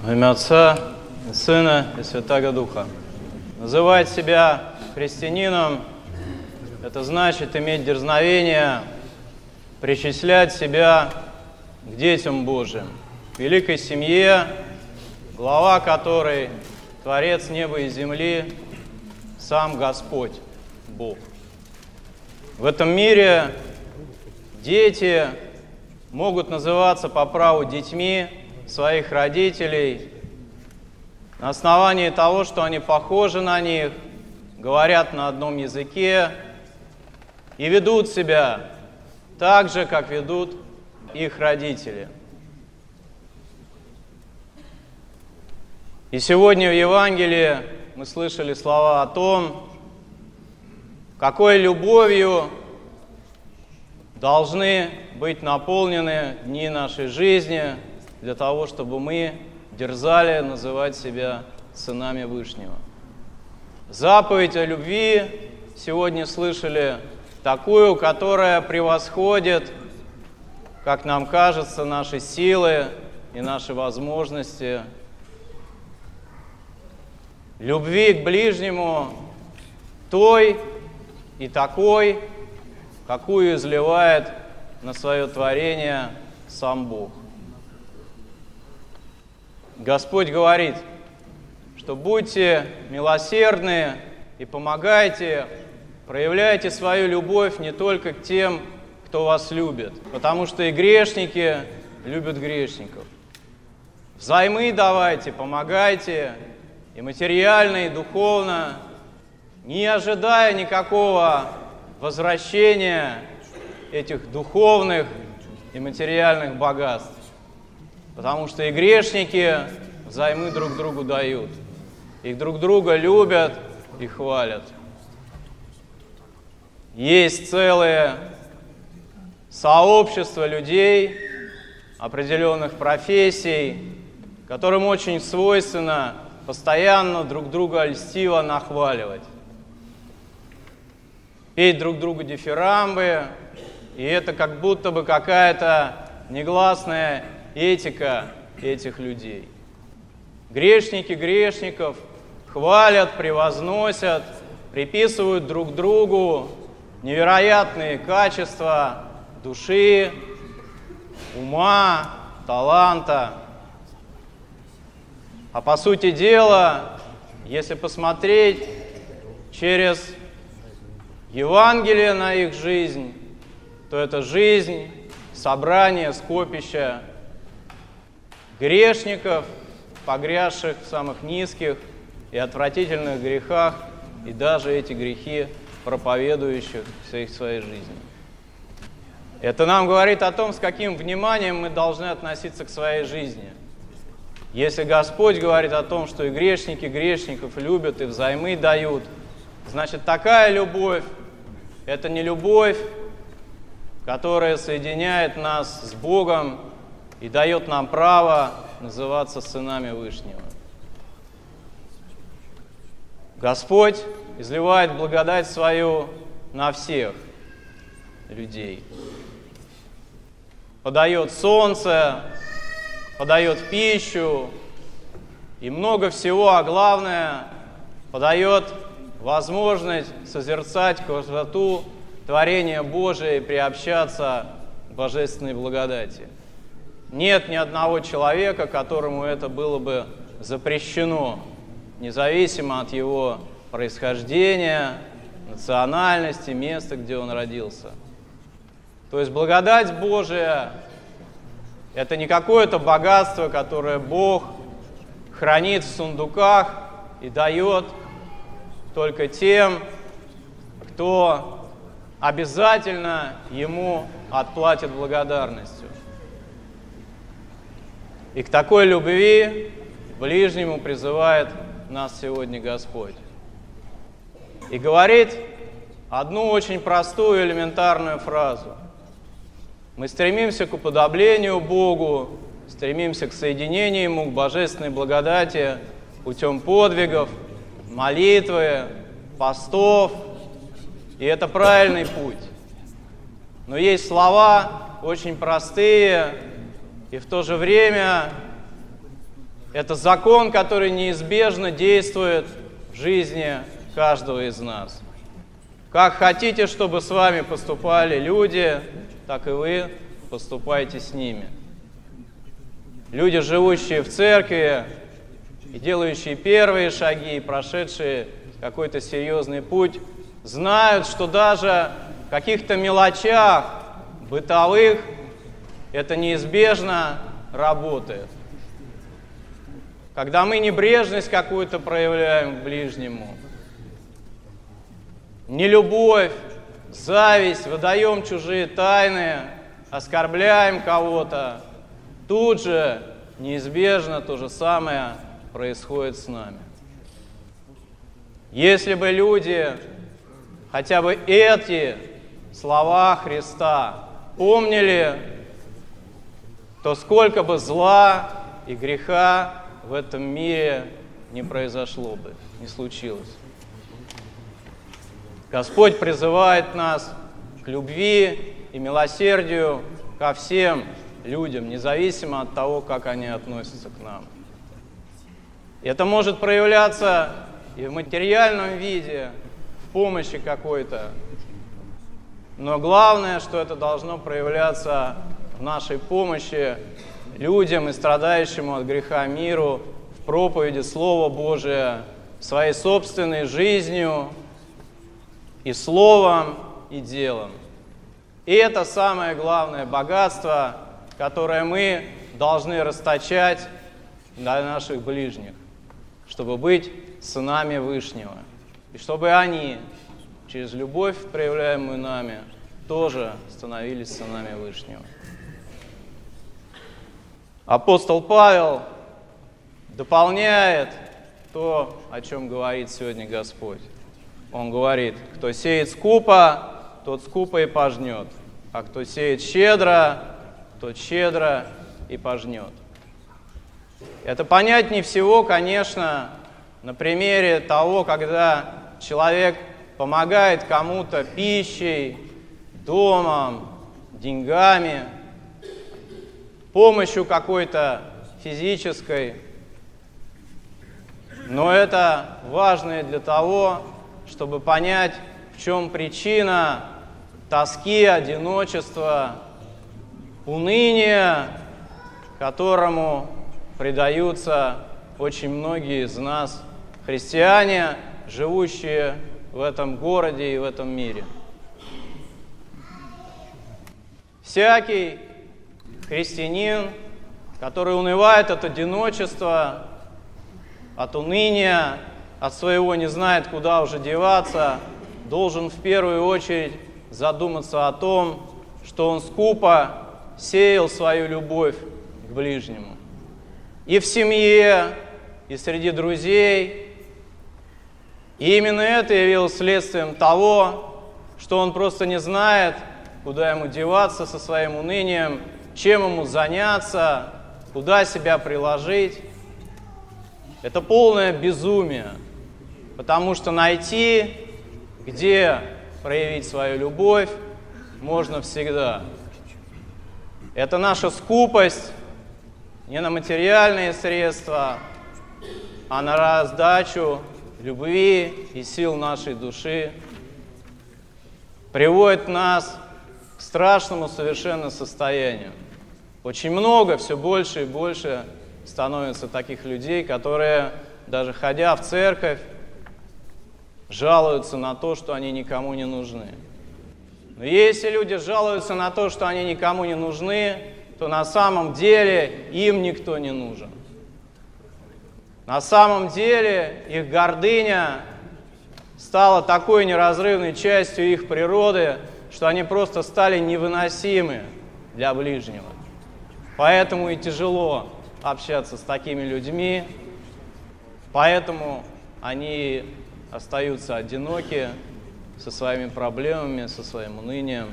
Во имя Отца, и Сына, и Святаго Духа. Называть себя христианином – это значит иметь дерзновение причислять себя к детям Божьим, к великой семье, глава которой – Творец неба и земли, сам Господь, Бог. В этом мире дети могут называться по праву детьми своих родителей на основании того, что они похожи на них, говорят на одном языке и ведут себя так же, как ведут их родители. И сегодня в Евангелии мы слышали слова о том, какой любовью должны быть наполнены дни нашей жизни для того, чтобы мы дерзали называть себя сынами Вышнего. Заповедь о любви сегодня слышали такую, которая превосходит, как нам кажется, наши силы и наши возможности. Любви к ближнему той и такой, какую изливает на свое творение сам Бог. Господь говорит, что будьте милосердны и помогайте, проявляйте свою любовь не только к тем, кто вас любит, потому что и грешники любят грешников. Взаймы давайте, помогайте, и материально, и духовно, не ожидая никакого возвращения этих духовных и материальных богатств. Потому что и грешники взаймы друг другу дают, и друг друга любят и хвалят. Есть целые сообщества людей определенных профессий, которым очень свойственно постоянно друг друга льстиво нахваливать, петь друг другу дифирамбы, и это как будто бы какая-то негласная этика этих людей. Грешники грешников хвалят, превозносят, приписывают друг другу невероятные качества души, ума, таланта. А по сути дела, если посмотреть через Евангелие на их жизнь, то это жизнь, собрание, скопище грешников, погрязших в самых низких и отвратительных грехах, и даже эти грехи проповедующих в своей жизни. Это нам говорит о том, с каким вниманием мы должны относиться к своей жизни. Если Господь говорит о том, что и грешники грешников любят, и взаймы дают, значит, такая любовь – это не любовь, которая соединяет нас с Богом и дает нам право называться сынами Вышнего. Господь изливает благодать свою на всех людей. Подает солнце, подает пищу и много всего, а главное, подает возможность созерцать красоту творения Божия и приобщаться к божественной благодати. Нет ни одного человека, которому это было бы запрещено, независимо от его происхождения, национальности, места, где он родился. То есть благодать Божия – это не какое-то богатство, которое Бог хранит в сундуках и дает только тем, кто обязательно Ему отплатит благодарностью. И к такой любви к ближнему призывает нас сегодня Господь. И говорит одну очень простую элементарную фразу. Мы стремимся к уподоблению Богу, стремимся к соединению Ему, к божественной благодати путем подвигов, молитвы, постов. И это правильный путь. Но есть слова очень простые и в то же время Это закон, который неизбежно действует в жизни каждого из нас. Как хотите, чтобы с вами поступали люди, так и вы поступайте с ними. Люди, живущие в церкви и делающие первые шаги, и прошедшие какой-то серьезный путь, знают, что даже в каких-то мелочах бытовых это неизбежно работает. Когда мы небрежность какую-то проявляем к ближнему, нелюбовь, зависть, выдаем чужие тайны, оскорбляем кого-то, тут же неизбежно то же самое происходит с нами. Если бы люди хотя бы эти слова Христа помнили, то сколько бы зла и греха в этом мире не произошло бы, не случилось. Господь призывает нас к любви и милосердию ко всем людям, независимо от того, как они относятся к нам. Это может проявляться и в материальном виде, в помощи какой-то, но главное, что это должно проявляться в нашей помощи людям и страдающему от греха миру, в проповеди Слова Божия, своей собственной жизнью и словом, и делом. И это самое главное богатство, которое мы должны расточать для наших ближних, чтобы быть сынами Вышнего, и чтобы они, через любовь, проявляемую нами, тоже становились сынами Вышнего. Апостол Павел дополняет то, о чем говорит сегодня Господь. Он говорит: кто сеет скупо, тот скупо и пожнет, а кто сеет щедро, тот щедро и пожнет. Это понятнее всего, конечно, на примере того, когда человек помогает кому-то пищей, домом, деньгами, помощью какой-то физической. Но это важно и для того, чтобы понять, в чем причина тоски, одиночества, уныния, которому предаются очень многие из нас, христиане, живущие в этом городе и в этом мире. Всякий христианин, который унывает от одиночества, от уныния, от своего не знает, куда уже деваться, должен в первую очередь задуматься о том, что он скупо сеял свою любовь к ближнему. И в семье, и среди друзей. И именно это явилось следствием того, что он просто не знает, куда ему деваться со своим унынием, чем ему заняться, куда себя приложить. Это полное безумие, потому что найти, где проявить свою любовь, можно всегда. Это наша скупость не на материальные средства, а на раздачу любви и сил нашей души приводит нас к страшному совершенно состоянию. Очень много, все больше и больше становится таких людей, которые, даже ходя в церковь, жалуются на то, что они никому не нужны. Но если люди жалуются на то, что они никому не нужны, то на самом деле им никто не нужен. На самом деле их гордыня стала такой неразрывной частью их природы, что они просто стали невыносимы для ближнего. Поэтому и тяжело общаться с такими людьми, поэтому они остаются одиноки со своими проблемами, со своим унынием.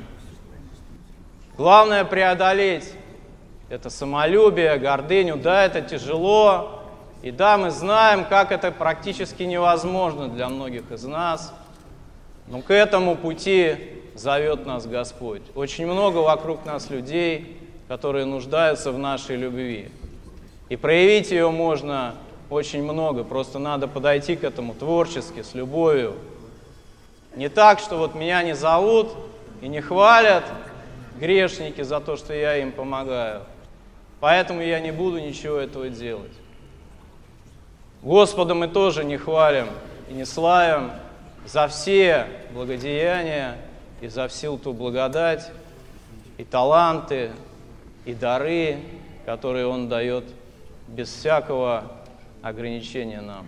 Главное преодолеть это самолюбие, гордыню. Да, это тяжело, и да, мы знаем, как это практически невозможно для многих из нас, но к этому пути зовет нас Господь. Очень много вокруг нас людей, которые нуждаются в нашей любви. И проявить ее можно очень много, просто надо подойти к этому творчески, с любовью. Не так, что вот меня не зовут и не хвалят грешники за то, что я им помогаю, поэтому я не буду ничего этого делать. Господа мы тоже не хвалим и не славим за все благодеяния и за всю ту благодать и таланты, и дары, которые Он дает без всякого ограничения нам.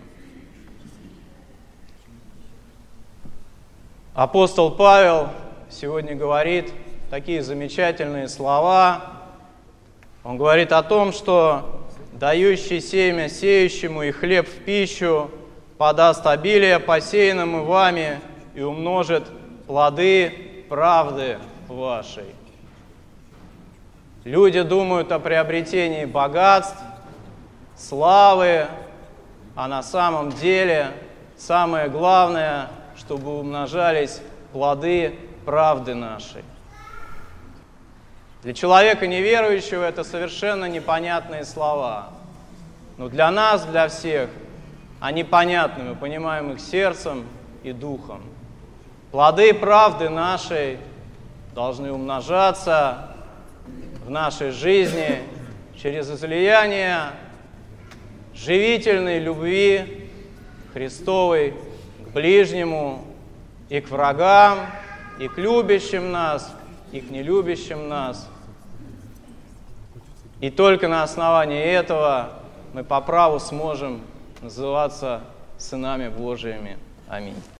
Апостол Павел сегодня говорит такие замечательные слова. Он говорит о том, что дающий семя сеющему и хлеб в пищу подаст обилие посеянному вами и умножит плоды правды вашей. Люди думают о приобретении богатств, славы, а на самом деле самое главное, чтобы умножались плоды правды нашей. Для человека неверующего это совершенно непонятные слова. Но для нас, для всех, они понятны, мы понимаем их сердцем и духом. Плоды правды нашей должны умножаться в нашей жизни через излияние живительной любви Христовой к ближнему и к врагам, и к любящим нас, и к нелюбящим нас. И только на основании этого мы по праву сможем называться сынами Божиими. Аминь.